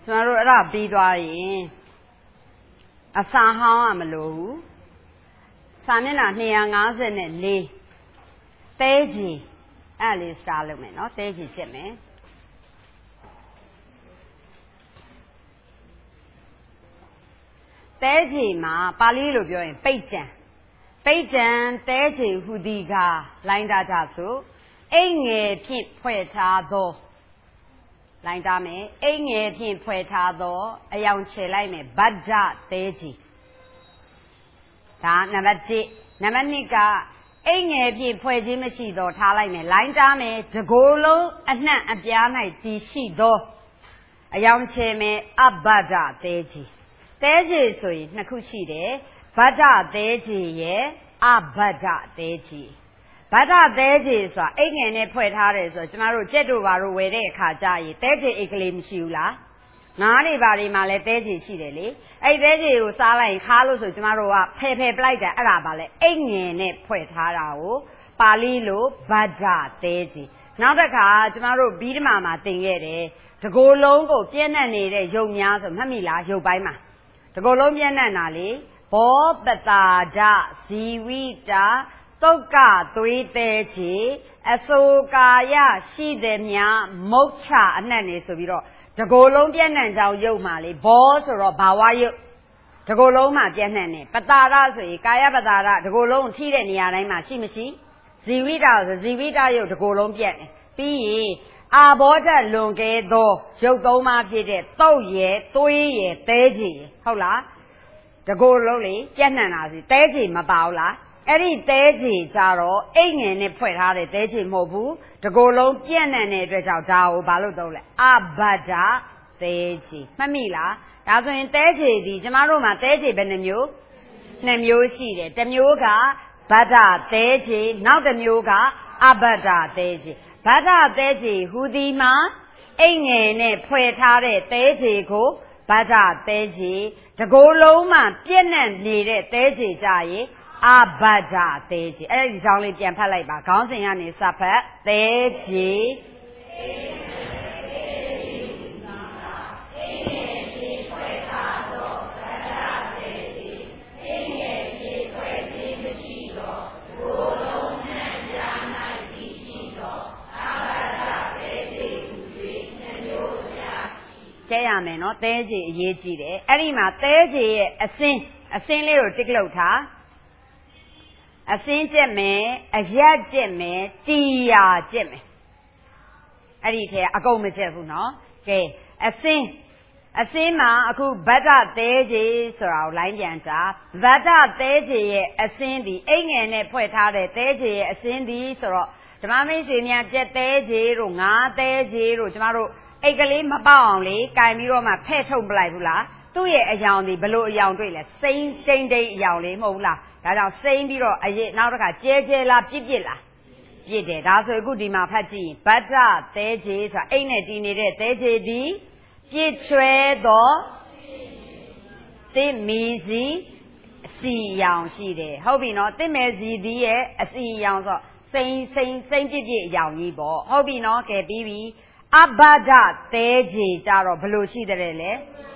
ကျွန်တော်တို့အဲ့ဒါပြီးသွားရင်အစာဟောင်းကမလိုဘူးစာမျက်နှာ254တဲကြီးအဲ့လေးစတားလုပ်မယ်နော်တဲကြီးချက်မယ်တဲကြီးမှာပါဠိလိုပြောရင်ပိတ်ကြံတဲကြီးဟူဒီကလိုင်းတာကြဆိုအိမ်ငယ်ဖြင့်ဖွဲ့ထားသောလိုင်းတာမယ်အိမ်ငယ်ဖြင့်ဖွဲ့ထားသောအယောင်ချေလိုက်မယ်ဗဒ္ဒတဲကြီးဒါနံပါတ်1နံပါတ်2ကအိမ်ငယ်ဖြင့်ဖွဲ့ခြင်းမရှိသောထားလိုက်မယ်လိုင်းတာမယ်တကိုယ်လုံးအနှံ့အပြား၌တည်ရှိသောအယောင်ချေမယ်အဗဒ္ဒတဲကြီးတဲကြီးဆိုရင်နှစ်ခုရှိတယ်ဗဒ္ဒတဲကြီးရဲ့အဗဒ္ဒတဲကြီးဗဒ္ဒတဲကြီးဆိုတာအိမ်ငယ်နဲ့ဖွဲ့ထားတယ်ဆိုတော့ကျမတို့ကြက်တို့ဘာတို့ဝယ်တဲ့အခါကျရင်တဲကြီးအိတ်ကလေးမရှိဘူးလားငါးတွေဘာတွေမှာလဲတဲကြီးရှိတယ်လေအဲ့တဲကြီးကိုစားလိုက်ရင်ခါလို့ဆိုကျမတို့ကဖယ်ပလိုက်တာအဲ့ဒါပါလဲအိမ်ငယ်နဲ့ဖွဲ့ထားတာကိုပါဠိလိုဗဒ္ဒတဲကြီးနောက်တစ်ခါကျမတို့ဘီဓမာမှာသင်ခဲ့တယ်တကိုယ်လုံးကိုပြည့်နှက်နေတဲ့ရုပ်များဆိုမှတ်မိလားရုပ်ပိုင်းမှာတကိုယ်လုံးပြည့်နှက်တာလေဘောပတာဒဇီဝိတာသုတ်ကသွေးသေးချေအဆိုကာယရှိသည်များမုတ်ချအနှံ့နေဆိုပြီးတော့တကိုယ်လုံးပြည့်နှံကြောင်ရုပ်မှာလေဘောဆိုတော့ဘာဝရုပ်တကိုယ်လုံးမှာပြည့်နှံနေပတာဒဆိုရင်ကာယပတာဒတကိုယ်လုံးထိတဲ့နေရာတိုင်းမှာရှိမရှိဇီဝိတာဆိုဇီဝိတာရုပ်တကိုယ်လုံးပြည့်နေပြီးရင်အာဘောဓလွန်ကဲသောရုပ်သုံးပါးဖြစ်တဲ့သုတ်ရယ်သွေးရယ်သဲချေဟုတ်လားတကိုယ်လုံးလေပြည့်နှံတာစီသဲချေမပါဘူးလားအဲ့ဒီသဲချေကြတော့အိမ်ငယ်နဲ့ဖွဲ့ထားတဲ့သဲချေမဟုတ်ဘူးတကိုယ်လုံးပြည့်နှံတဲ့အတွက်ကြောင့်ဒါကိုဘာလို့သုံးလဲအဗဒ္ဒသဲချေမှတ်မိလားဒါဆိုရင်သဲချေဒီကျမတို့မှာသဲချေဘယ်နှမျိုးနှစ်မျိုးရှိတယ်တစ်မျိုးကဗဒ္ဒသဲချေနောက်တစ်မျိုးကအဗဒ္ဒသဲချေဗဒ္ဒသဲချေဟူဒီမှာအိမ်ငယ်နဲ့ဖွဲ့ထားတဲ့သဲချေကိုဗဒ္ဒသဲချေတကိုယ်လုံးမှာပြည့်နှံနေတဲ့သဲချေကြရင်အဗဒ္ဒသဲချေအဲ့ဒီကြောင်းလေးပြန်ဖတ်လိုက်ပါခေါင်းစဉ်ကနေစဖတ်သဲချေကျဲရမယ်နော်သဲချေအရေးကြီးတယ်အဲ့ဒီမှာသဲချေရဲ့အစင်းလေးကိုတစ်လုပ်ထားအစင်းကျက်မယ်အရက်ကျက်မယ်တီယာကျက်မယ်အဲ့ဒီထဲအကုန်မကျက်ဘူးနော်ကဲအစင်းမှာအခုဗဒ္ဒသဲချေဆိုတာကိုလိုင်းပြန်တာဗဒ္ဒသဲချေရဲ့အစင်းဒီအိမ်ငယ်နဲ့ဖွဲ့ထားတဲ့သဲချေရဲ့အစင်းဒီဆိုတော့ဓမ္မမိတ်ဆွေများကျက်သဲချေတို့ငါးသဲချေတို့ကျမတို့အိတ်ကလေးမပေါအောင်လေကင်ပြီးတော့မှဖဲ့ထုတ်ပလိုက်ဘူးလားသူ့ရဲ့အယောင်ဒီဘလို့အယောင်တွေ့လဲစိမ့်တိန်အယောင်လေးမဟုတ်ဘူးလားဒါကြောင့်စိမ့်ပြီးတော့အရေးနောက်တစ်ခါကျဲလားပြစ်လားပြစ်တယ်ဒါဆိုအခုဒီမှာဖတ်ကြည့်ရင်ဗဒ္ဒသဲချေဆိုတာအိတ်နဲ့တီးနေတဲ့သဲချေဒီပြစ်ချွဲသောတစ်မီစီအစီရောင်ရှိတယ်ဟုတ်ပြီနော်တစ်မဲစီဒီရဲ့အစီရောင်ဆိုစိမ့်ပြစ်အယောင်ကြီးပေါ့ဟုတ်ပြီနော်ကဲပြီးပြီအဗဒ္ဒသဲချေကြတော့ဘလို့ရှိတယ်လဲ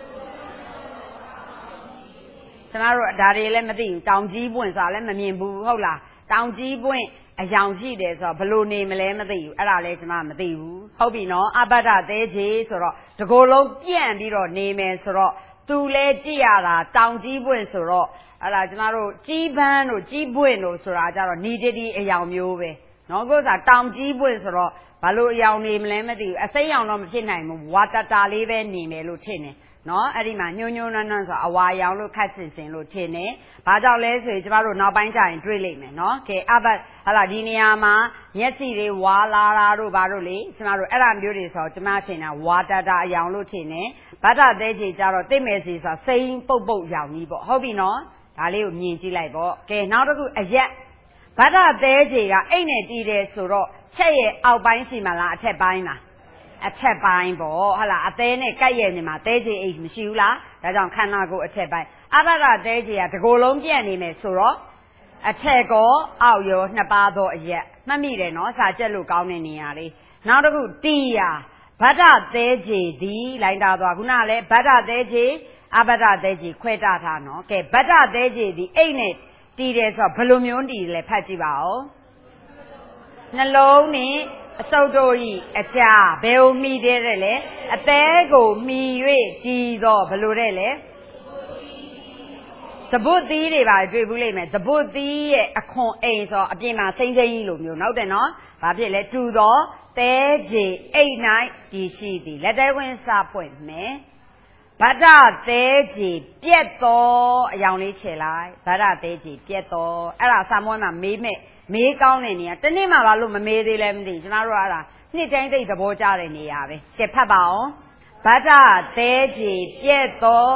ကျမတို့ဒါတွေလည်းမသိဘူးတောင်ကြီးပွင့်ဆိုတာလည်းမမြင်ဘူးဟုတ်လားတောင်ကြီးပွင့်အယောင်ရှိတယ်ဆိုတော့ဘလို့နေမလဲမသိဘူးအဲ့ဒါလည်းကျမမသိဘူးဟုတ်ပြီနော်အဗဒ္ဒသဲချေဆိုတော့တကိုယ်လုံးပြန့်ပြီးတော့နေမယ်ဆိုတော့သူလဲကြည့်ရတာတောင်ကြီးပွင့်ဆိုတော့အဲ့ဒါကျမတို့ကြီးပန်းတို့ကြီးပွင့်တို့ဆိုတာကြတော့နီတီအယောင်မျိုးပဲနော်ကိုယ်ကတောင်ကြီးပွင့်ဆိုတော့ဘာလို့အယောင်နေမလဲမသိဘူးအစိမ်းရောင်တော့မဖြစ်နိုင်ဘူးဝါတာလေးပဲနေမယ်လို့ထင်တယ်နော်အဲ့ဒီမှာညှိုးနွမ်းဆိုအဝါရောင်လို့ခတ်စင်လို့ထင်တယ်ဘာကြောင့်လဲဆိုရင်ကျမတို့နောက်ပိုင်းကျရင်တွေ့လိမ့်မယ်နော်ကဲအဘဟာလာဒီနေရာမှာမျက်စိတွေဝါလာတာတို့ဘာတို့လေကျမတို့အဲ့ဒါမျိုးတွေဆိုတော့ကျမထင်တာဝါတာအယောင်လို့ထင်တယ်ဗဒ္ဒသဲချေကြတော့တိတ်မယ်စီဆိုစိမ်းပုတ်ရောင်ကြီးပေါ့ဟုတ်ပြီနော်ဒါလေးကိုမြင်ကြည့်လိုက်ပေါ့ကဲနောက်တစ်ခုအရက်ဗဒ္ဒသဲချေကအိတ်နဲ့တီးတယ်ဆိုတော့ချက်ရဲ့အောက်ပိုင်းရှိမှလားအထက်ပိုင်းလားအထက်ပိုင်းပေါ့ဟုတ်လားအသေးနဲ့ကိုက်ရဲ့နေမှာသဲချေအိတ်မရှိဘူးလားဒါကြောင့်ခန္ဓာကိုယ်အထက်ပိုင်းအဗဒ္ဒသဲချေကတကိုယ်လုံးပြန့်နေမယ်ဆိုတော့အထက်ကောအောက်ရောနှစ်ပါးသောအရက်မှတ်မိတယ်နော်စာချက်လို့ကောင်းတဲ့နေရာလေးနောက်တစ်ခုတီယာဗတ္တသဲခြေသည်လိုက်တာသွားခုနလည်းဗတ္တသဲခြေအဗတ္တသဲခြေခွဲထားနော်ကဲဗတ္တသဲခြေသည်အိတ်နဲ့တီးတယ်ဆိုတော့ဘယ်လိုမျိုးတီးလဲဖတ်ကြည့်ပါဦးနှလုံးနဲ့အစုပ်တို့ဤအကြာဘယ်ကိုမှီတဲ့လဲအသေးကိုမှီ၍တီးတော့ဘယ်လိုတဲ့လဲသဘုတ်သီးတွေပါတွေ့ဘူးလိမ့်မယ်သဘုတ်သီးရဲ့အခွန်အိမ်ဆိုအပြင်မှာစိမ့်စိမ့်ကြီးလိုမျိုးနောက်တယ်နော်ဘာဖြစ်လဲတူသောသဲခြေအိတ်၌တည်ရှိသည်လက်တဲခွင်းစပွင့်မယ်ဗတ္တသဲခြေပြက်တော်အယောင်လေးခြေလိုက်ဗတ္တသဲခြေပြက်တော်အဲ့ဒါစာမွေးမှာမေးကောင်းတဲ့နေရာတနေ့မှဘာလို့မမေးသေးလဲမသိကျွန်တော်တို့အဲ့ဒါနှစ်တိုင်းသိသဘောကျတဲ့နေရာပဲကဲဖတ်ပါအောင်ဗတ္တသဲခြေပြက်တော်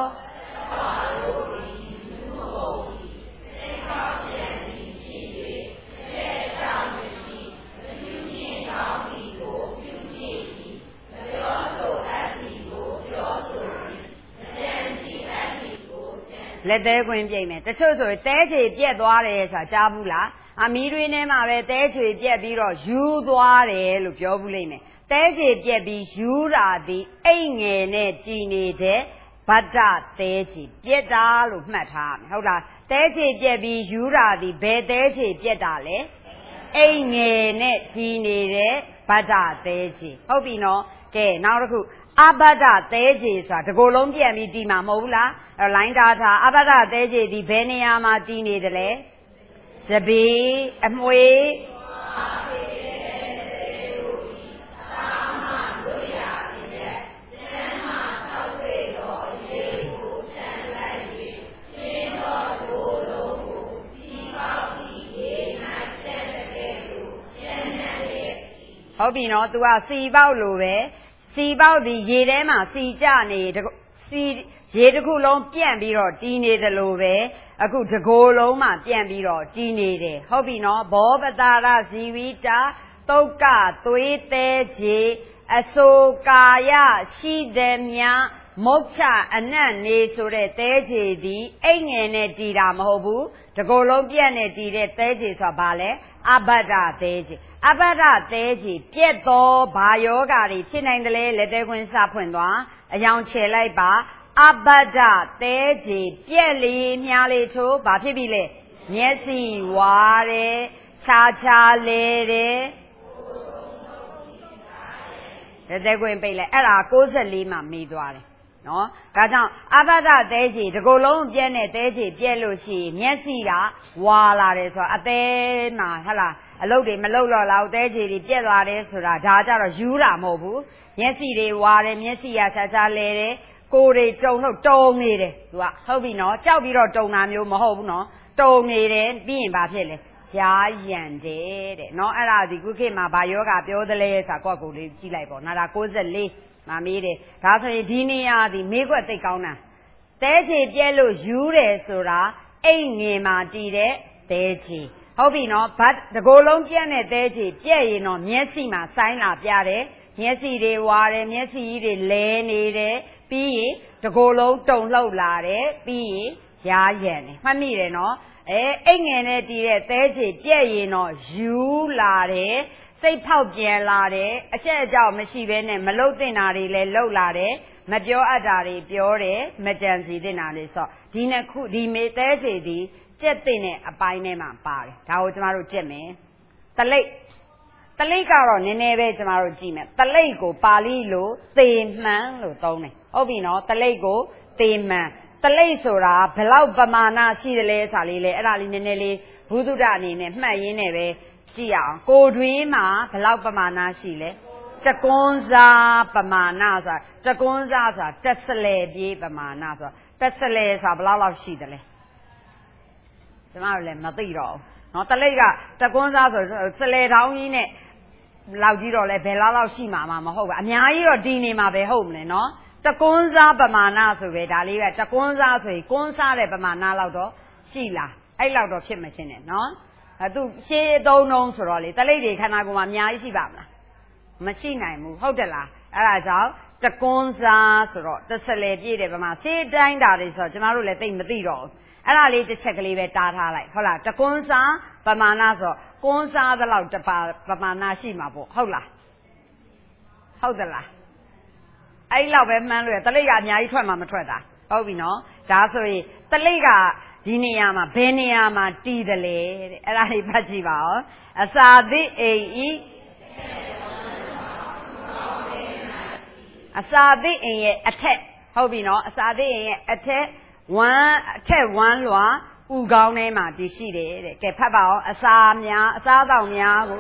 လက်သေးခွင်းပြိတ်မယ်တချို့ဆိုသဲခြေပြက်သွားတယ်ဆိုတာကြားဘူးလားအမီးတွင်းထဲမှာပဲသဲခြေပြက်ပြီးတော့ယူသွားတယ်လို့ပြောဘူးလိမ့်မယ်သဲခြေပြက်ပြီးယူတာဒီအိတ်ငယ်နဲ့ကြည်နေတဲ့ဗတ္တသဲခြေပြက်တာလို့မှတ်ထားမယ်ဟုတ်လားသဲခြေပြက်ပြီးယူတာဒီဘယ်သဲခြေပြက်တာလဲအိတ်ငယ်နဲ့ကြည်နေတဲ့ဗတ္တသဲခြေဟုတ်ပြီနော်ကဲနောက်တစ်ခုအဘဒ္ဒသဲခြေဆိုတာတကိုယ်လုံးပြန်ပြီးတီးမှာမဟုတ်ဘူးလားအဲ့လိုင်းထားအဘဒ္ဒသဲခြေဒီဘယ်နေရာမှာတီးနေတယ်လဲစပီအမွေဟုတ်ပြီနော် तू ကစီပေါက်လို့ပဲစီပေါက်ဒီရေထဲမှာစီကြနေစီရေတစ်ခုလုံးပြန့်ပြီးတော့တီးနေတယ်လို့ပဲအခုတကိုယ်လုံးမှာပြန့်ပြီးတော့တီးနေတယ်ဟုတ်ပြီနော်ဘောပတာရဇီဝိတာတုတ်ကသွေးသေးခြေအစိုးကာယရှိသည်များမုတ်ချအနတ်နေဆိုတဲ့သဲခြေဒီအိတ်ငယ်နဲ့တီးတာမဟုတ်ဘူးတကိုယ်လုံးပြန့်နဲ့တီးတဲ့သဲခြေဆိုတာဘာလဲအဘဒ္ဒသဲခြေအဘဒ္ဒသဲခြေပြက်တော်ဘာယောဂါတွေဖြစ်နိုင်တယ်လဲလက်သေးခွင်းစဖွင့်သွားအယောင်ချယ်လိုက်ပါအဘဒ္ဒသဲခြေပြက်လီမြားလေးထိုးဘာဖြစ်ပြီလဲမျက်စိဝါတယ်ခြားခြားလဲတယ်လက်သေးခွင်းပိတ်လိုက်အဲ့ဒါ64မှာမေးသွားတယ်နော်ဒါကြောင့်အဘဒ္ဒသဲခြေဒီကိုယ်လုံးပြက်နဲ့သဲခြေပြက်လို့ရှိရင်မျက်စိကဝါလာတယ်ဆိုတော့အသေးမှာဟလားအလုပ်တွေမလုပ်တော့လောက်သဲခြေတွေပြက်သွားတယ်ဆိုတာဒါကြတော့ယူတာမဟုတ်ဘူးမျက်စိတွေဝါတယ်မျက်စိကခြားခြားလဲတယ်ကိုယ်တွေတုံနေတယ်သူကဟုတ်ပြီနော်ကြောက်ပြီးတော့တုံတာမျိုးမဟုတ်ဘူးနော်တုံနေတယ်ပြီးရင်ဘာဖြစ်လဲရားရံတယ်တဲ့နော်အဲ့ဒါဒီခုခေတ်မှာဘာယောဂပြောသလဲဆိုတာကိုယ့်ကိုယ်လေးကြည့်လိုက်ပေါ့နာတာ64မမေးတယ်ဒါဆိုရင်ဒီနေရာဒီမေးခွက်သိကောင်းတာသဲခြေပြက်လို့ယူတယ်ဆိုတာအိတ်ငင်မှာတည်တဲ့သဲခြေဟုတ်ပြီနော်ဗတ်တကိုယ်လုံးပြက်တဲ့သဲခြေပြက်ရင်တော့မျက်စိမှာဆိုင်းလာပြတယ်မျက်စိတွေဝါတယ်မျက်စိကြီးတွေလဲနေတယ်ပြီးရင်တကိုယ်လုံးတုံလှုပ်လာတယ်ပြီးရင်ရားရံတယ်မှတ်မိတယ်နော်အိတ်ငင်နဲ့တည်တဲ့သဲခြေပြက်ရင်တော့ယူလာတယ်စိတ်ဖောက်ပြန်လာတယ်အချက်အကြောင်းမရှိဘဲနဲ့မလုတ်တင်တာတွေလည်းလှုပ်လာတယ်မပြောအပ်တာတွေပြောတယ်မကြံစီတင်တာတွေဆိုဒီနှစ်ခုဒီမေသဲခြေဒီကြက်တင်တဲ့အပိုင်းထဲမှာပါတယ်ဒါကိုကျမတို့ကြက်မယ်တလိပ်ကတော့နည်းနည်းပဲကျမတို့ကြည့်မယ်တလိပ်ကိုပါဠိလိုသေမှန်လို့သုံးတယ်ဟုတ်ပြီနော်တလိပ်ကိုသေမှန်တလိပ်ဆိုတာဘလောက်ပမာဏရှိတယ်လဲဆိုတာလေးလေအဲ့ဒါလေးနည်းနည်းလေးဘုဒ္ဓအနေနဲ့မှတ်ရင်းနဲ့ပဲကြည့်အောင်ကိုတွင်းမှာဘလောက်ပမာဏရှိလဲတကွန်းစားပမာဏဆိုတာတကွန်းစားဆိုတာတက်စလဲပြေးပမာဏဆိုတာတက်စလဲဆိုတာဘလောက်လောက်ရှိတယ်လဲကျမတို့လည်းမသိတော့ဘူးเนาะတလိပ်ကတကွန်းစားဆိုစလဲထောင်းကြီးနဲ့လောက်ကြီးတော့လဲဘယ်လောက်ရှိမှာမဟုတ်ဘူးအများကြီးတော့ဒီနေမှာပဲဟုတ်မလဲเนาะတကွန်းစားပမာဏဆိုပဲဒါလေးပဲတကွန်းစားဆိုရင်ကွန်းစားတဲ့ပမာဏလောက်တော့ရှိလားအဲ့လောက်တော့ဖြစ်မချင်းနဲ့เนาะသူရှေးသုံးလုံးဆိုတော့လေတလိပ်တွေခန္ဓာကိုယ်မှာအများကြီးရှိပါမလားမရှိနိုင်ဘူးဟုတ်တယ်လားအဲ့ဒါကြောင့်တကွန်းစားဆိုတော့တဆလေပြည့်တယ်ဗမာရှေးတိုင်းတာတွေဆိုတော့ကျမတို့လည်းသိမသိတော့ဘူးအဲ့ဒါလေးတစ်ချက်ကလေးပဲတားထားလိုက်ဟုတ်လားတကွန်းစားပမာဏဆိုတော့ကွန်းစားသလောက်တပါပမာဏရှိမှာပေါ့ဟုတ်လားဟုတ်သလားအဲ့လောက်ပဲမှန်းလို့ရတလိပ်ကအများကြီးထွက်မှာမထွက်တာဟုတ်ပြီနော်ဒါဆိုရင်တလိပ်ကဒီနေရာမှာဘယ်နေရာမှာတီးတယ်လဲတဲ့အဲ့ဒါလေးဖတ်ကြည့်ပါဦးအစာသည့်အိမ်ဤအစာသည့်အိမ်ရဲ့အထက်ဟုတ်ပြီနော်အစာသည့်အိမ်ရဲ့အထက်ဝမ်းလွှာဥကောင်းထဲမှာတည်ရှိတယ်တဲ့ကဲဖတ်ပါအောင်အစာတောင်များကို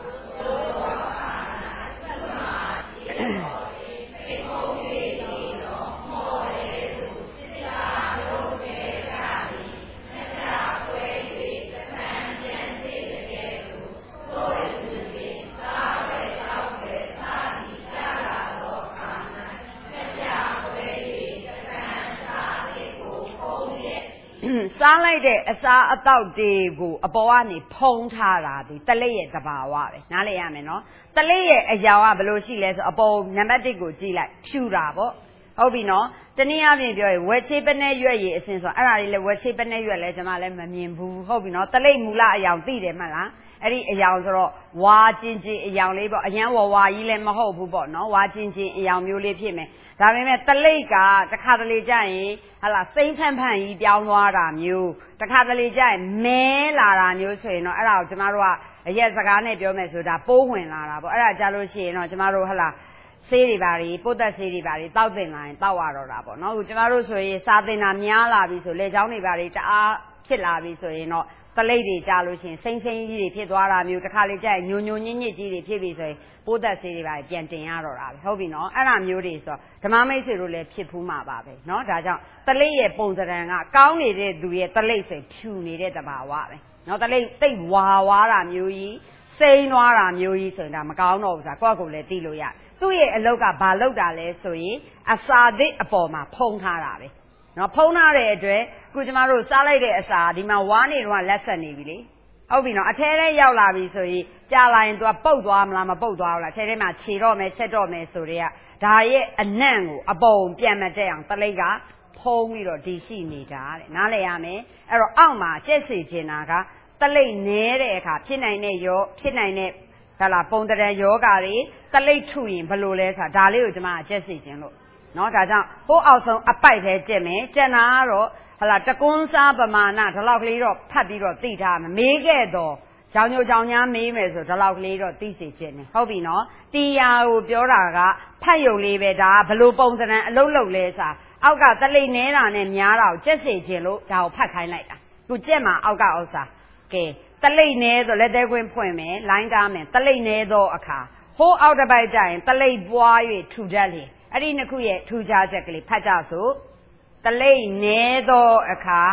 စားလိုက်တဲ့အစားအသောက်တွေကိုအပေါ်ကနေဖုံးထားတာဒီတလိပ်ရဲ့သဘာဝပဲနားလည်ရမယ်နော်တလိပ်ရဲ့အရာကဘယ်လိုရှိလဲဆိုအပေါ်နံပါတ်1ကိုကြည့်လိုက်ဖြူတာပေါ့ဟုတ်ပြီနော်တနည်းအားဖြင့်ပြောရင်ဝက်ချေပနဲ့ရွက်ရည်အစင်ဆိုအဲ့ဒါလေးလေဝက်ချေပနဲ့ရွက်လဲကျွန်မလည်းမမြင်ဘူးဟုတ်ပြီနော်တလိပ်မူလအယောင်သိတယ်မှတ်လားအဲ့ဒီအယောင်ဆိုတော့ဝါချင်းချင်းအယောင်လေးပေါ့အရန်ဝါကြီးလည်းမဟုတ်ဘူးပေါ့နော်ဝါချင်းချင်းအယောင်မျိုးလေးဖြစ်မယ်ဒါပေမဲ့တလိပ်ကတခါတလေကြာရင်ဟာလာစိမ့်ဖန့်ကြီးပြောင်းသွားတာမျိုးတခါတလေကြာရင်မဲလာတာမျိုးဆိုရင်တော့အဲ့ဒါကိုကျမတို့ကအရက်စကားနဲ့ပြောမယ်ဆိုတာပိုးဝင်လာတာပေါ့အဲ့ဒါကြာလို့ရှိရင်တော့ကျမတို့ဟာလာဆေးတွေပါတွေပိုးသက်ဆေးတွေပါတွေတောက်တင်လာရင်တောက်ရတော့တာပေါ့နော်ကျမတို့ဆိုရင်စာတင်တာများလာပြီဆိုလေချောင်းတွေပါတွေတအားဖြစ်လာပြီဆိုရင်တော့တလိပ်တွေကြာလို့ရှိရင်စိမ့်ကြီးတွေဖြစ်သွားတာမျိုးတခါလေကြာရင်ညိုညစ်ကြီးတွေဖြစ်ပြီဆိုရင်ပိုးသက်ဆေးတွေပါပြန်တင်ရတော့တာပဲဟုတ်ပြီနော်အဲ့ဒါမျိုးတွေဆိုဓမ္မမိတ်ဆွေတို့လည်းဖြစ်ဖူးမှာပါပဲနော်ဒါကြောင့်တလိပ်ရဲ့ပုံစံကကောင်းနေတဲ့သူရဲ့တလိပ်ဆိုဖြူနေတဲ့တဘာဝပဲနော်တလိပ်တိတ်ဝါတာမျိုးကြီးစိမ့်သွားတာမျိုးကြီးဆိုရင်ဒါမကောင်းတော့ဘူးဆိုတာကိုယ့်ကိုယ်လည်းသိလို့ရသူ့ရဲ့အလုပ်ကဘာလုပ်တာလဲဆိုရင်အစာသစ်အပေါ်မှာဖုံးထားတာပဲနော်ဖုံးထားတဲ့အတွက်ခုကျမတို့စားလိုက်တဲ့အစာဒီမှာဝါးနေတော့လက်ဆက်နေပြီလေဟုတ်ပြီနော်အထဲထဲရောက်လာပြီဆိုရင်ကြာလာရင်သူကပုတ်သွားမလားမပုတ်သွားဘူးလားအထဲထဲမှာခြေတော့မယ်ချက်တော့မယ်ဆိုတဲ့ကဒါရဲ့အနံ့ကိုအပုံပြန်မတက်အောင်တလိပ်ကဖုံးပြီးတော့ဒီရှိနေတာတဲ့နားလည်ရမယ်အဲ့တော့အောက်မှာကျက်စီကျင်တာကတလိပ်နဲတဲ့အခါဖြစ်နိုင်တဲ့ဒါလားပုံတရံယောဂါတွေတလိပ်ထုရင်ဘယ်လိုလဲဆိုတာဒါလေးကိုကျွန်မကျက်စီကျင်လို့နော်ဒါကြောင့်ဟိုးအောက်ဆုံးအပိုက်ပဲကျက်မယ်ကျက်တာကတော့ဟလာတကွန်းစားပမာဏဒီလောက်ကလေးတော့ဖတ်ပြီးတော့သိထားမယ်မေးခဲ့တော့ကြောင်ညိုကြောင်ညာမေးမယ်ဆိုဒီလောက်ကလေးတော့သိစေခြင်းနဲ့ဟုတ်ပြီနော်တီယာကိုပြောတာကဖတ်ယုံလေးပဲဒါဘလို့ပုံစံအလုံးလုံးလဲစာအောက်ကတလိပ်နဲတာနဲ့များတာကိုကျက်စေခြင်းလို့ဒါကိုဖတ်ခိုင်းလိုက်တာသူကျက်မှာအောက်ကဥစ္စာကဲတလိပ်နဲဆိုလက်သေးခွင်းဖွင့်မယ်လိုင်းကားမယ်တလိပ်နဲသောအခါဟိုးအောက်တစ်ပိုက်ကျရင်တလိပ်ပွား၍ထူတတ်လေအဲ့ဒီနှစ်ခုရဲ့ထူခြားချက်ကလေးဖတ်ကြစို့တလိပ်နဲသောအခါ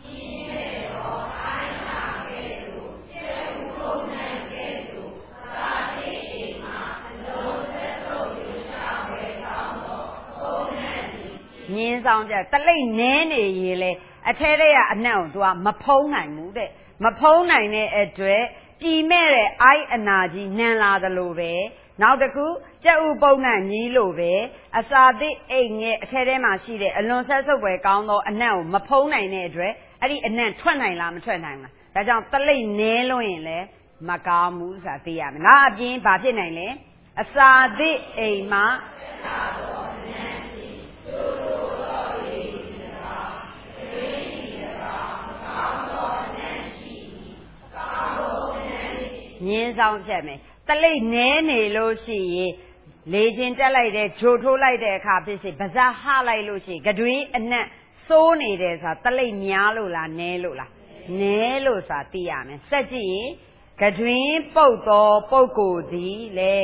ညင်းဆောင်ကြတလိပ်နဲနေရေလေအထဲထဲကအနံ့ကို तू ကမဖုံးနိုင်ဘူးတဲ့မဖုံးနိုင်တဲ့အတွက်ပြည်မဲ့တဲ့အိုက်အနာကြီးနံလာသလိုပဲနောက်တစ်ခုကြက်ဥပုံနဲ့ညီးလို့ပဲအစာသစ်အိမ်ရဲ့အထဲထဲမှာရှိတဲ့အလွန်ဆက်ဆုပ်ပဲကောင်းသောအနံ့ကိုမဖုံးနိုင်တဲ့အတွက်အဲ့ဒီအနံ့ထွက်နိုင်လားမထွက်နိုင်လားဒါကြောင့်တလိပ်နဲလို့ရင်လည်းမကောင်းဘူးဆိုတာသိရမယ်နောက်အပြင်ဘာဖြစ်နိုင်လဲအစာသစ်အိမ်မှာညင်းဆောင်ချက်မယ်တလိပ်နဲနေလို့ရှိရင်လေချင်းတက်လိုက်တဲ့ဂျိုထိုးလိုက်တဲ့အခါဖြစ်စီပါးစပ်ဟလိုက်လို့ရှိရင်ကတွင်အနက်စိုးနေတယ်ဆိုတာတလိပ်များလို့လားနဲလို့လားနဲလို့ဆိုတာသိရမယ်ဆက်ကြည့်ရင်ကတွင်ပုတ်သောပုဂ္ဂိုလ်သည်လေ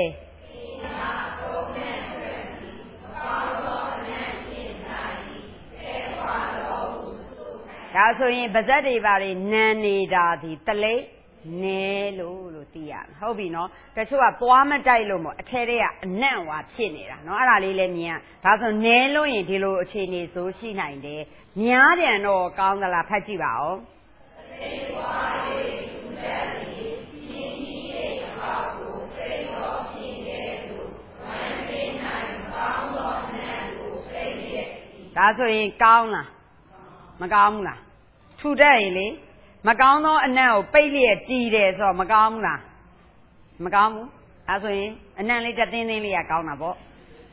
ဒါဆိုရင်ပါးစပ်တွေပါတွေနံနေတာဒီတလိပ်နဲလို့သိရမယ်ဟုတ်ပြီနော်တချို့ကသွားမတိုက်လို့မို့အထဲထဲကအနံ့ဝါဖြစ်နေတာနော်အဲ့ဒါလေးလည်းမြင်ရဒါဆိုနဲလို့ရင်ဒီလိုအခြေအနေဆိုရှိနိုင်တယ်များပြန်တော့ကောင်းသလားဖတ်ကြည့်ပါဦးဒါဆိုရင်ကောင်းလားမကောင်းဘူးလားထူတတ်ရင်လေမကောင်းသောအနံ့ကိုပိတ်လျက်ကြည်တယ်ဆိုတော့မကောင်းဘူးလားမကောင်းဘူးဒါဆိုရင်အနံ့လေးတက်တင်းတင်းလေးကကောင်းတာပေါ့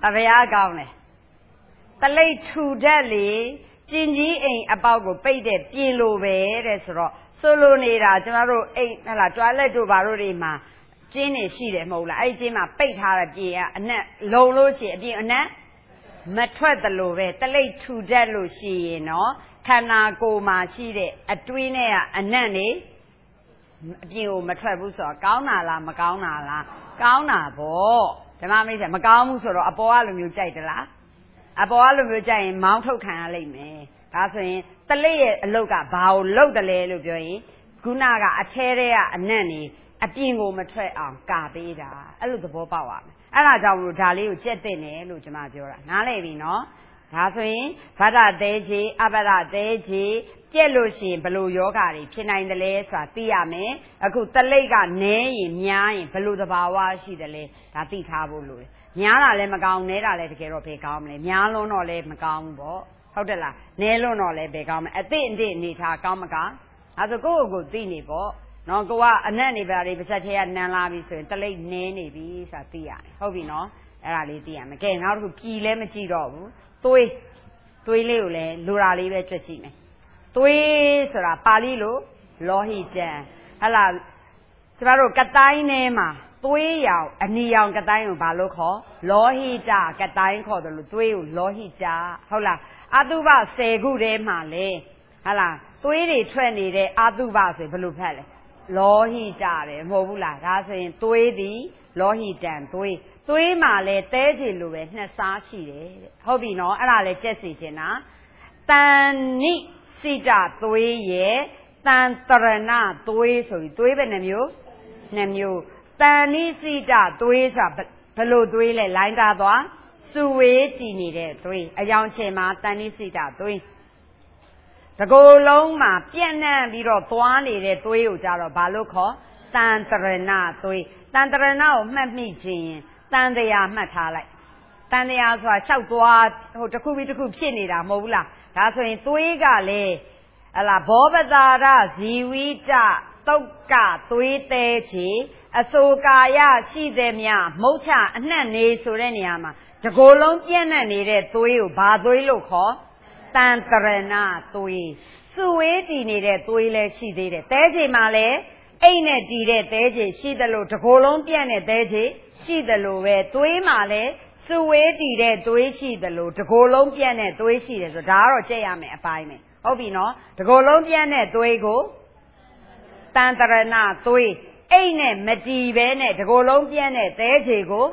တရားကောင်းတယ်တလိတ်ထူတတ်လေကျင်ကြီးအိမ်အပေါက်ကိုပိတ်တဲ့ပြင်လိုပဲတဲ့ဆိုတော့ဆိုလိုနေတာကျွန်တော်တို့အိမ်ဟလာ toilet တို့ဘာတို့တွေမှာကျင်းနေရှိတယ်မဟုတ်လားအဲ့ကျင်းမှာပိတ်ထားတဲ့ပြင်ကအနက်လုံလို့ရှိရင်အပြင်အနက်မထွက်သလိုပဲတလိတ်ထူတတ်လို့ရှိရင်နော်ခန္ဓာကိုယ်မှာရှိတဲ့အတွေးနဲ့ကအနက်နေအပြင်ကိုမထွက်ဘူးဆိုတော့ကောင်းတာလားမကောင်းတာလားကောင်းတာပေါ့ဓမ္မမိတ်ဆွေမကောင်းဘူးဆိုတော့အပေါ်ကလိုမျိုးကြိုက်သလားအပေါ်ကလိုမျိုးကြိုက်ရင်မောင်းထုတ်ခံရလိမ့်မယ်ဒါဆိုရင်တလိရဲ့အလုတ်ကဘာကိုလုတ်တယ်လဲလို့ပြောရင်ခုနကအထဲထဲကအနက်နေအပြင်ကိုမထွက်အောင်ကာပေးတာအဲ့လိုသဘောပေါက်ပါမယ်အဲ့ဒါကြောင့်လို့ဒါလေးကိုကြက်တဲ့တယ်လို့ကျွန်မပြောတာနားလည်ပြီနော်ဒါဆိုရင်ဗဒ္ဒသေးကြီးအပဒသေးကြီးပြက်လို့ရှိရင်ဘလို့ယောဂါတွေဖြစ်နိုင်တယ်လဲဆိုတာသိရမယ်အခုတလိတ်ကနည်းရင်များရင်ဘလို့သဘာဝရှိတယ်လဲဒါသိထားဖို့လိုတယ်များတာလည်းမကောင်းနဲတာလည်းတကယ်တော့ဘယ်ကောင်းမလဲများလွန်းတော့လည်းမကောင်းဘူးပေါ့ဟုတ်တယ်လားနဲလွန်းတော့လည်းဘယ်ကောင်းမလဲအသိအသိအနေထားကောင်းမကောင်းအဲဆိုကိုယ့်ကိုယ်သိနေပေါ့နော်ကိုကအနက်နေပါလေပါစက်ထဲကနန်းလာပြီဆိုရင်တလိတ်နည်းနေပြီဆိုတာသိရတယ်ဟုတ်ပြီနော်အဲ့ဒါလေးသိရမယ်ကဲနောက်တစ်ခုပြည်လည်းမကြည့်တော့ဘူးသွေးလေးကိုလည်းလိုတာလေးပဲကြွက်ကြည့်မယ်သွေးဆိုတာပါဠိလိုလောဟိတံဟလာကျမတို့ကတိုင်းထဲမှာသွေးရောင်အနီရောင်ကတိုင်းကိုဘာလို့ခေါ်လောဟိတကတိုင်းခေါ်တယ်လို့သွေးကိုလောဟိတဟုတ်လားအတုပ10ခုထဲမှာလေဟလာသွေးတွေထွက်နေတဲ့အတုပဆိုဘယ်လိုဖတ်လဲလောဟိတပဲမဟုတ်ဘူးလားဒါဆိုရင်သွေးသည်လောဟိတံသွေးမှာလဲတဲချင်လိုပဲနှစ်စားရှိတယ်တဲ့ဟုတ်ပြီနော်အဲ့ဒါလဲကြက်စီချင်တာတန်နိစိတသွေးရဲ့တန်တရဏသွေးဆိုပြီးသွေးပဲနှမျိုးတန်နိစိတသွေးဆိုတာဘယ်လိုသွေးလဲလိုင်းတာသွားစုဝေးတည်နေတဲ့သွေးအယောင်ချင်မှာတန်နိစိတသွေးတကိုယ်လုံးမှာပြန့်နှံ့ပြီးတော့သွားနေတဲ့သွေးကိုကြတော့ဘာလို့ခေါ်တန်တရဏသွေးတန်တရဏကိုမှတ်မိခြင်းတန်တရားမှတ်ထားလိုက်တန်တရားဆိုတာလျှောက်သွားဟိုတစ်ခုပြီးတစ်ခုဖြစ်နေတာမဟုတ်ဘူးလားဒါဆိုရင်သွေးကလည်းဟလာဘောပတာရဇီဝိတတုတ်ကသွေးသေးချေအစိုးကာယရှိသည်များမုတ်ချအနှံ့နေဆိုတဲ့နေရာမှာတကိုယ်လုံးပြန့်နှံ့နေတဲ့သွေးကိုဘာသွေးလို့ခေါ်တန်တရဏသွေးစုဝေးတည်နေတဲ့သွေးလည်းရှိသေးတယ်သဲချေမှာလည်းအိတ်နဲ့တည်တဲ့သဲချေရှိသလိုတကိုယ်လုံးပြန့်တဲ့သဲချေရှိသလိုပဲသွေးမှာလည်းစုဝေးတည်တဲ့သွေးရှိသလိုတကိုယ်လုံးပြန့်တဲ့သွေးရှိတယ်ဆိုဒါကတော့ကြည့်ရမယ်အပိုင်းပဲဟုတ်ပြီနော်တကိုယ်လုံးပြန့်တဲ့သွေးကိုတန်တရဏသွေးအိတ်နဲ့မတည်ပဲနဲ့တကိုယ်လုံးပြန့်တဲ့သဲချေကို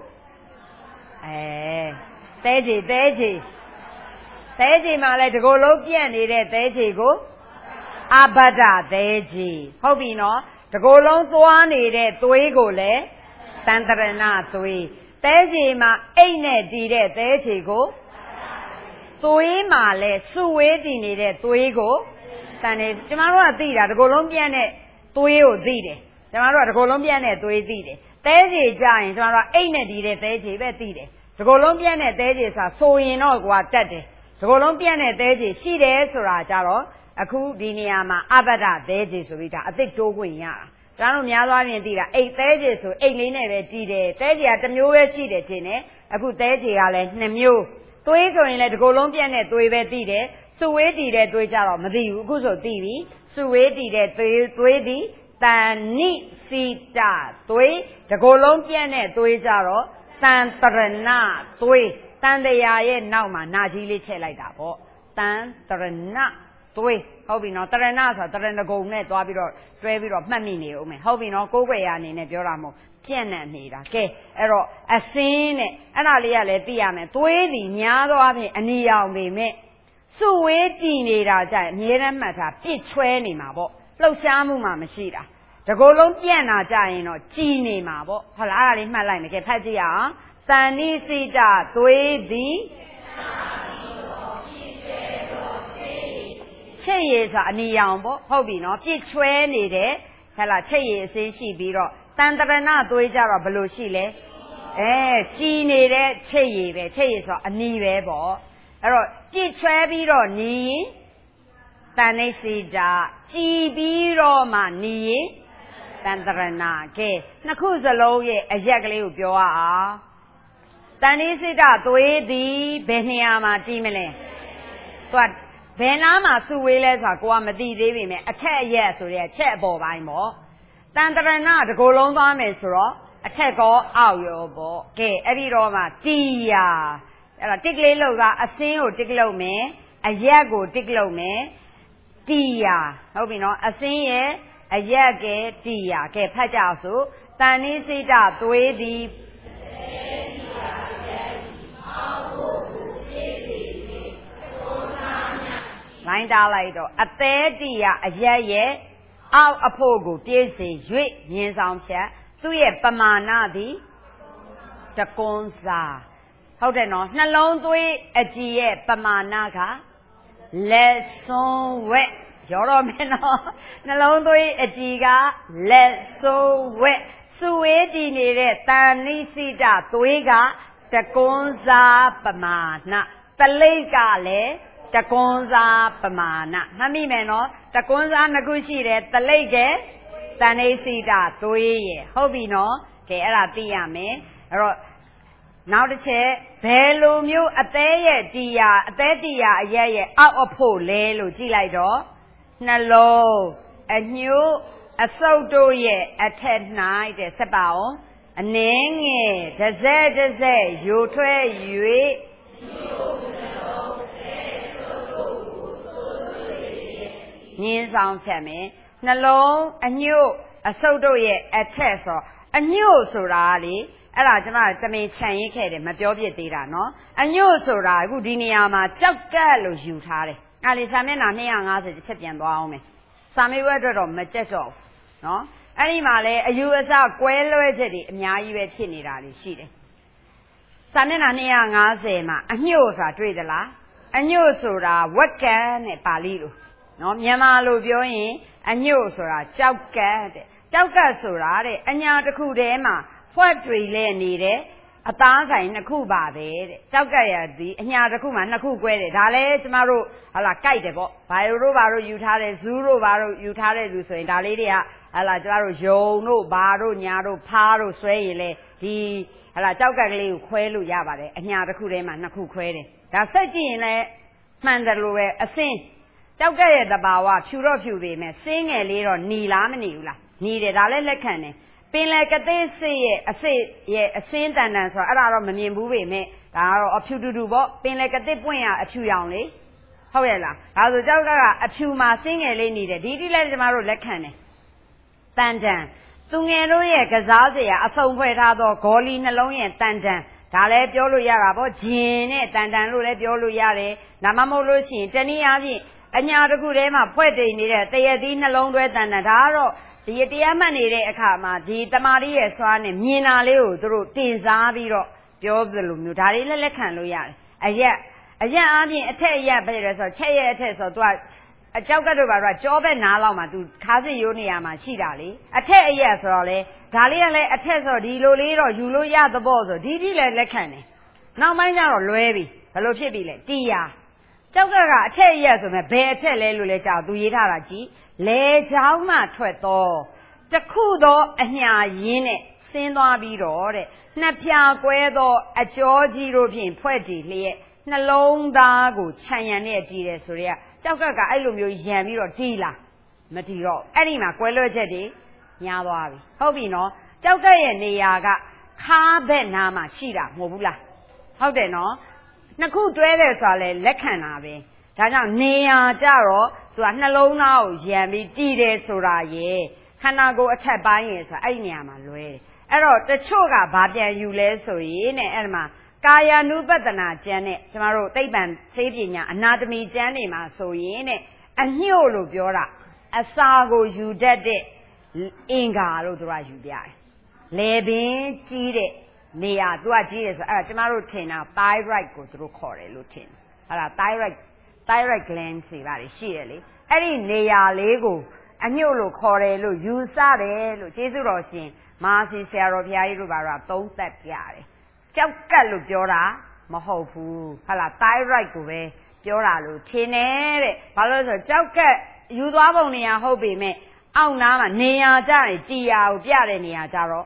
သဲချေမှာလည်းတကိုယ်လုံးပြန့်နေတဲ့သဲချေကိုအဘဒသဲချေဟုတ်ပြီနော်တကိုယ်လုံးသွားနေတဲ့သွေးကိုလည်းတန်တရဏသွေးသဲချေမှာအိတ်နဲ့တည်တဲ့သဲချေကိုသွေးမှာလည်းစုဝေးတည်နေတဲ့သွေးကိုတန်နေကျမတို့ကသိတာတကိုယ်လုံးပြန့်တဲ့သွေးကိုသိတယ်ကျမတို့ကတကိုယ်လုံးပြန့်တဲ့သွေးသိတယ်သဲချေကြရင်ကျမတို့ကအိတ်နဲ့တည်တဲ့သဲချေပဲသိတယ်တကိုယ်လုံးပြန့်တဲ့သဲချေဆိုတာဆိုရင်တော့ကွာတက်တယ်တကိုယ်လုံးပြန့်တဲ့သဲချေရှိတယ်ဆိုတာကြတော့အခုဒီနေရာမှာအဘဒသဲချေဆိုပြီးဒါအသိတိုးခွင့်ရတာကျန်တို့များသွားပြင်သိတာအိတ်သဲချေဆိုအိတ်လေးနဲ့ပဲတည်တယ်သဲချေကတစ်မျိုးပဲရှိတယ်ထင်တယ်အခုသဲချေကလည်းနှစ်မျိုးသွေးဆိုရင်လည်းတကိုယ်လုံးပြန့်တဲ့သွေးပဲသိတယ်စုဝေးတည်တဲ့သွေးကြတော့မသိဘူးအခုဆိုသိပြီစုဝေးတည်တဲ့သွေးသည်တန်နိစိတသွေးတကိုယ်လုံးပြန့်တဲ့သွေးကြတော့တန်တရဏသွေးတန်တရားရဲ့နောက်မှာနာကြီးလေးထည့်လိုက်တာပေါ့တန်တရဏသွေးဟုတ်ပြီနော်တရဏဆိုတာတရဏဂုံနဲ့သွားပြီးတော့တွဲပြီးတော့မှတ်မိနေဦးမယ်ဟုတ်ပြီနော်ကိုယ်ွယ်ရအနေနဲ့ပြောတာမဟုတ်ပြန့်နှံ့နေတာကဲအဲ့တော့အစင်းနဲ့အဲ့ဒါလေးကလည်းသိရမယ်သွေးသည်များသောအားဖြင့်အနီရောင်ပေမဲ့စုဝေးတည်နေတာကြရင်အမြဲတမ်းမှတ်ထားပြစ်ချွဲနေမှာပေါ့လှုပ်ရှားမှုမှမရှိတာတကိုယ်လုံးပြန့်တာကြရင်တော့ကြည်နေမှာပေါ့ဟုတ်လားအဲ့ဒါလေးမှတ်လိုက်မယ်ကဲဖတ်ကြည့်အောင်တန်နိစိတသွေးသည်ချစ်ရည်ဆိုတာအနီရောင်ပေါ့ဟုတ်ပြီနော်ပြစ်ချွဲနေတဲ့ဟဲ့လားချစ်ရည်အစင်းရှိပြီးတော့တန်တရဏသွေးကြတော့ဘယ်လိုရှိလဲကြည်နေတဲ့ချစ်ရည်ပဲချစ်ရည်ဆိုတာအနီပဲပေါ့အဲ့တော့ပြစ်ချွဲပြီးတော့နီးတန်နိစိတကြည်ပြီးတော့မှနီးရင်တန်တရဏကဲနှစ်ခုစလုံးရဲ့အရက်ကလေးကိုပြောရအောင်တန်လေးစိတ်သွေးသည်ဘယ်နေရာမှာတီးမလဲသူကဘယ်နားမှာစုဝေးလဲဆိုတာကိုကမသိသေးပေမဲ့အထက်အရက်ဆိုတဲ့အချက်အပေါ်ပိုင်းပေါ့တန်တရဏတကိုယ်လုံးသွားမယ်ဆိုတော့အထက်ကောအောက်ရောပေါ့ကဲအဲ့ဒီတော့မှတီယာအဲ့ဒါတစ်ကလေးလောက်ကအစင်းကိုတစ်လုပ်မယ်အရက်ကိုတစ်လုပ်မယ်တီယာဟုတ်ပြီနော်အစင်းရဲ့အရက်ကဲတီယာကဲဖတ်ကြအောင်ဆိုတန်နိစိတသွေးသည်လိုင်းတားလိုက်တော့အသေးတီယာအရက်ရဲ့အောက်အဖို့ကိုပြည့်စေ၍မြင်းဆောင်ချက်သူ့ရဲ့ပမာဏသည်တကွန်းစားဟုတ်တယ်နော်နှလုံးသွေးအကြည်ရဲ့ပမာဏကလက်စွန်းဝက်ရောတော့မယ်နော်နှလုံးသွေးအကြည်ကလက်စွန်းဝက်စုဝေးတည်နေတဲ့တန်နိစိတသွေးကတကွန်းစားပမာဏတလိပ်ကလည်းတကွန်းစားပမာဏမှတ်မိမယ်နော်တကွန်းစားနှစ်ခုရှိတယ်တလိပ်ကတန်နိစိတသွေးရဲ့ဟုတ်ပြီနော်ကဲအဲ့ဒါသိရမယ်အဲ့တော့နောက်တစ်ချက်ဘယ်လိုမျိုးအသေးရဲ့တီယာအသေးတီယာအရက်ရဲ့အောက်အဖို့လဲလို့ကြည့်လိုက်တော့နှလုံးအညှို့အဆုပ်တို့ရဲ့အထက်၌တဲ့စက်ပါအောင်အနှဲငယ်တစ်စက်တစ်စက်ယိုထွဲ၍ညင်းဆောင်ချက်မယ်နှလုံးအညှို့အဆုပ်တို့ရဲ့အထက်ဆိုအညှို့ဆိုတာလေအဲ့ဒါကျွန်မတမင်ခြံရစ်ခဲ့တယ်မပြောပြသေးတာနော်အညှို့ဆိုတာအခုဒီနေရာမှာကြောက်ကက်လို့ယူထားတယ်အဲ့လေစာမျက်နှာ250တစ်ချက်ပြန်သွားအောင်မယ်စာမေးပွဲအတွက်တော့မကြက်တော့ဘူးနော်အဲ့ဒီမှာလဲအယူအဆကွဲလွဲချက်တွေအများကြီးပဲဖြစ်နေတာတွေရှိတယ်စာမျက်နှာ250မှာအညှို့ဆိုတာတွေ့သလားအညှို့ဆိုတာဝက်ကန်းနဲ့ပါဠိလိုနော်မြန်မာလိုပြောရင်အညှို့ဆိုတာကြောက်ကက်တဲ့ကြောက်ကက်ဆိုတာတဲ့အညာတစ်ခုတည်းမှာဖွက်တွေလဲနေတဲ့အသားဆိုင်နှစ်ခုပါပဲတဲ့ကြောက်ကက်ရသည်အညာတစ်ခုမှာနှစ်ခု꿰တယ်ဒါလဲကျမတို့ဟာလာကြိုက်တယ်ပေါ့ဘိုင်ယိုတို့ဘာတို့ယူထားတယ်ဇူးတို့ဘာတို့ယူထားတဲ့လူဆိုရင်ဒါလေးတွေကဟာလာကျမတို့ယုံတို့ဘာတို့ညာတို့ဖားတို့ဆွဲရင်လေဒီဟာလာကြောက်ကက်ကလေးကိုခွဲလို့ရပါတယ်အညာတစ်ခုတည်းမှာနှစ်ခုခွဲတယ်ဒါဆက်ကြည့်ရင်လည်းမှန်တယ်လို့ပဲအစင်းကြောက်ကက်ရဲ့တဘာဝဖြူတော့ဖြူပေမဲ့စင်းငယ်လေးတော့หนีလားမหนีဘူးလားหนีတယ်ဒါလည်းလက်ခံတယ်ပင်လယ်ကတိစစ်ရဲ့အစစ်ရဲ့အစင်းတန်တန်ဆိုတော့အဲ့ဒါတော့မမြင်ဘူးပေမဲ့ဒါကတော့အဖြူတူတူပေါ့ပင်လယ်ကတိပွင့်ရအဖြူရောင်လေဟုတ်ရဲ့လားဒါဆိုကြောက်ကကအဖြူမှာစင်းငယ်လေးနေတယ်ဒီတိလည်းကျမတို့လက်ခံတယ်တန်တန်သူငယ်တို့ရဲ့ကစားစရာအဆုံဖွဲ့ထားသောဂေါ်လီနှလုံးရဲ့တန်တန်ဒါလည်းပြောလို့ရတာပေါ့ဂျင်နဲ့တန်တန်လို့လည်းပြောလို့ရတယ်ဒါမှမဟုတ်လို့ရှိရင်တနည်းအားဖြင့်အညာတစ်ခုတည်းမှာဖွဲ့တည်နေတဲ့တရက်သီးနှလုံးတွဲတန်တန်ဒါကတော့ဒီတရားမှတ်နေတဲ့အခါမှာဒီတမာရီရဲ့စွာနဲ့မြင်တာလေးကိုသူတို့တင်စားပြီးတော့ပြောသလိုမျိုးဒါလေးလည်းလက်ခံလို့ရတယ်အရက်အားဖြင့်အထက်အရက်ပဲလဲဆိုတော့ချက်ရဲ့အထက်ဆိုတော့သူကအကြောက်ကတို့ဘာတော့ကြောဘက်နားလောက်မှာသူခါးစစ်ရိုးနေရာမှာရှိတာလေအထက်အရက်ဆိုတော့လေဒါလေးကလည်းအထက်ဆိုဒီလိုလေးတော့ယူလို့ရသဘောဆိုဒီလည်းလက်ခံတယ်နောက်ပိုင်းကျတော့လွဲပြီဘယ်လိုဖြစ်ပြီလဲတီယာကြောက်ကကအထက်အရက်ဆိုမဲ့ဘယ်အထက်လဲလို့လဲကြောက်သူရေးထားတာကြည့်လေချောင်းမှထွက်တော့တခုသောအညာရင်းနဲ့ဆင်းသွားပြီးတော့တဲ့နှစ်ဖြာကွဲသောအကျော်ကြီးတို့ဖြင့်ဖွဲ့တည်လျက်နှလုံးသားကိုခြံရံနဲ့တည်တယ်ဆိုရက်ကြောက်ကအဲ့လိုမျိုးရံပြီးတော့တီးလာမတီးတော့အဲ့ဒီမှာကွဲလွဲချက်တွေညားသွားပြီဟုတ်ပြီနော်ကြောက်ကရဲ့နေရာကခါးဘက်နားမှာရှိတာမဟုတ်ဘူးလားဟုတ်တယ်နော်နှစ်ခုတွဲတယ်ဆိုတာလေလက်ခံတာပဲဒါကြောင့်နေရာကြတော့သူကနှလုံးသားကိုရံပြီးတည်တယ်ဆိုတာရေခန္ဓာကိုယ်အထက်ပိုင်းရေဆိုတာအဲ့ဒီနေရာမှာလွဲတယ်အဲ့တော့တချို့ကဘာပြန်ယူလဲဆိုရင်တဲ့အဲ့ဒီမှာကာယ ानु ပတနာကျမ်းနဲ့ကျမတို့သိပ္ပံဆေးပညာအနာတမီကျမ်းတွေမှာဆိုရင်တဲ့အညှို့လို့ပြောတာအစာကိုယူတတ်တဲ့အင်္ဂါလို့သူကယူပြတယ်လေပင်ကြီးတဲ့နေရာသူကကြီးတယ်ဆိုအဲ့ဒါကျမတို့ထင်တာ thyroid ကိုသူတို့ခေါ်တယ်လို့ထင်တယ်အဲ့ဒါ thyroid gland တွေပါတယ်ရှိတယ်လေအဲ့ဒီနေရာလေးကိုအညှို့လို့ခေါ်တယ်လို့ယူဆတယ်လို့ကျေးဇူးတော်ရှင်မာစီဆရာတော်ဘုရားကြီးတို့ကတော့သုံးသပ်ပြတယ်ကြောက်ကက်လို့ပြောတာမဟုတ်ဘူးဟုတ်လား thyroid ကိုပဲပြောတာလို့ထင်တယ်တဲ့ဘာလို့လဲဆိုတော့ကြောက်ကက်ယူသွားပုံနေရာဟုတ်ပေမဲ့အောက်နားမှာနေရာကြတယ်တီယာကိုပြတဲ့နေရာကြတော့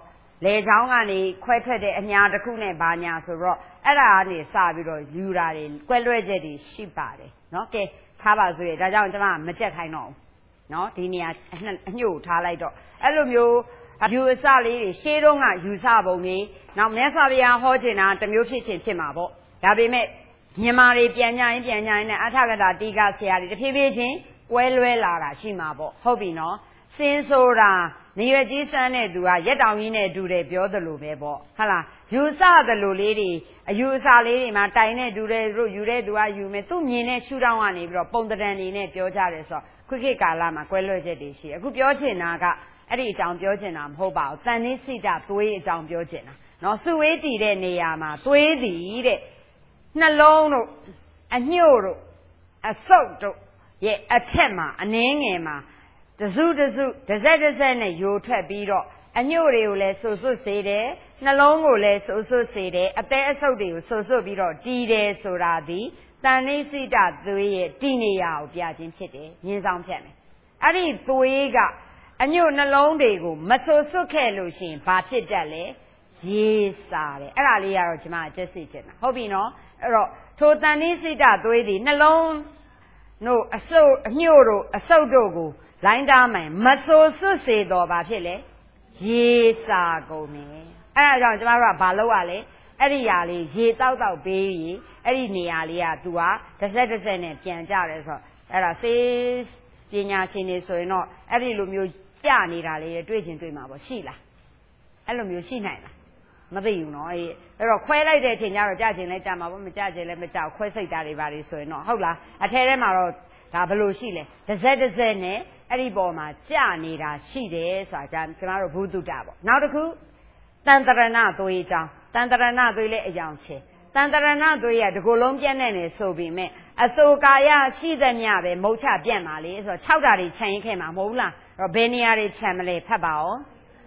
လေချောင်းကနေခွဲထွက်တဲ့အညာတစ်ခုနဲ့ဘာညာဆိုတော့အဲ့ဒါကနေစပြီးတော့ယူတာတွေကွဲလွဲချက်တွေရှိပါတယ်နော်ကဲထားပါဆိုရဒါကြောင့်ကျွန်မမကြက်ခိုင်းတော့ဘူးနော်ဒီနေရာအညှို့ထားလိုက်တော့အဲ့လိုမျိုးယူအစလေးတွေရှေးတုန်းကယူဆပုံတွေနောက်မြတ်စွာဘုရားဟောခြင်းတာတစ်မျိုးဖြစ်ခြင်းဖြစ်မှာပေါ့ဒါပေမဲ့မြန်မာတွေပြန်ကြရင်နဲ့အထကတာတိကဆရာတွေတဖြည်းဖြည်းချင်းကွဲလွဲလာတာရှိမှာပေါ့ဟုတ်ပြီနော်စင်းဆိုတာနေရွယ်ကြီးစမ်းတဲ့သူကရက်တောင်ကြီးနဲ့တူတယ်ပြောသလိုပဲပေါ့ဟုတ်လားယူဆသလိုလေးတွေအယူအဆလေးတွေမှာတိုင်နဲ့တူတယ်တို့ယူတဲ့သူကယူမယ်သူ့မြင်တဲ့ရှုထောင့်ကနေပြီးတော့ပုံတံတန်နေနဲ့ပြောကြတယ်ဆိုတော့ခုခေတ်ကာလမှာကွဲလွဲချက်တွေရှိအခုပြောချင်တာကအဲ့ဒီအကြောင်းပြောချင်တာမဟုတ်ပါဘူးတန်နေစိတသွေးအကြောင်းပြောချင်တာနော်စုဝေးတည်တဲ့နေရာမှာသွေးတည်တဲ့နှလုံးတို့အညှို့တို့အဆုပ်တို့ရဲ့အထက်မှာအနှင်းငယ်မှာတစုတစ်စက်နဲ့ယိုထွက်ပြီးတော့အညှို့တွေကိုလည်းဆူဆွတ်စေတယ်နှလုံးကိုလည်းဆူဆွတ်စေတယ်အသေးအဆုပ်တွေကိုဆူဆွတ်ပြီးတော့တီးတယ်ဆိုတာဒီတန်နေစိတသွေးရဲ့တည်နေရာကိုပြခြင်းဖြစ်တယ်ညင်းဆောင်ဖြတ်မယ်အဲ့ဒီသွေးကအညှို့နှလုံးတွေကိုမဆူဆွတ်ခဲ့လို့ရှိရင်ဘာဖြစ်တတ်လဲရေးစားတယ်အဲ့ဒါလေးကတော့ကျွန်မအကျက်စီချင်တာဟုတ်ပြီနော်အဲ့တော့ထိုတန်နေစိတသွေးဒီနှလုံးတို့အဆုပ်အညှို့တို့အဆုပ်တို့ကိုလိုင်းတားမယ်မဆိုးစွတ်စေတော့ဘာဖြစ်လဲရေးစာကုန်တယ်အဲ့ဒါကြောင့်ကျမတို့ကဘာလုပ်ရလဲအဲ့ဒီຢာလေးရေတောက်ပေးရင်အဲ့ဒီနေရာလေးက तू ကတစ်ဆက်နဲ့ပြန်ကြတယ်ဆိုတော့အဲ့ဒါဆေးပညာရှင်တွေဆိုရင်တော့အဲ့ဒီလိုမျိုးကြနေတာလေးတွေ့ချင်းတွေ့မှာပေါ့ရှိလားအဲ့လိုမျိုးရှိနိုင်လားမသိဘူးနော်အဲ့တော့ခွဲလိုက်တဲ့အချိန်ကျတော့ကြချင်းလဲကြမှာပေါ့မကြချင်းလဲမကြောက်ခွဲစိတ်တာတွေပါလေဆိုရင်တော့ဟုတ်လားအထဲထဲမှာတော့ဒါဘယ်လိုရှိလဲတစ်ဆက်နဲ့အဲ့ဒီပေါ်မှာကြာနေတာရှိတယ်ဆိုတာကျွန်တော်တို့ဘုသူတ္တပေါ့နောက်တစ်ခုတန်တရဏသွေးကြောင်းတန်တရဏသွေးလည်းအယောင်ချေတန်တရဏသွေးရဒီကိုယ်လုံးပြန့်နေတယ်ဆိုပြီးမဲ့အစိုးကာယရှိသမျှပဲမုတ်ချပြန့်ပါလေဆိုတော့6ဓာတ်တွေခြံရင်ခဲ့မှာမဟုတ်လားအဲ့တော့ဘယ်နေရာတွေခြံမလဲဖတ်ပါဦး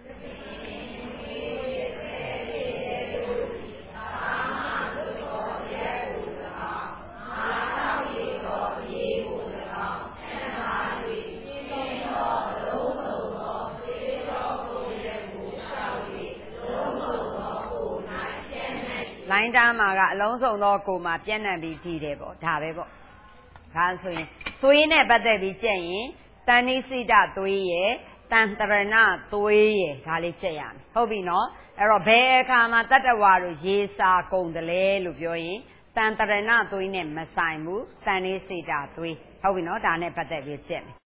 လိုင်းတားမှာကအလုံးစုံသောကိုမှာပြန့်နှံ့ပြီးတည်တယ်ပေါ့ဒါပဲပေါ့ဒါဆိုရင်သွေးနဲ့ပတ်သက်ပြီးကြက်ရင်တန်နိစိတသွေးရဲ့တန်တရဏသွေးရဲ့ဒါလေးကြက်ရမယ်ဟုတ်ပြီနော်အဲ့တော့ဘယ်အခါမှာတတ္တဝါတို့ရေစာကုန်တယ်လဲလို့ပြောရင်တန်တရဏသွေးနဲ့မဆိုင်ဘူးတန်နိစိတသွေးဟုတ်ပြီနော်ဒါနဲ့ပတ်သက်ပြီးကြက်မယ်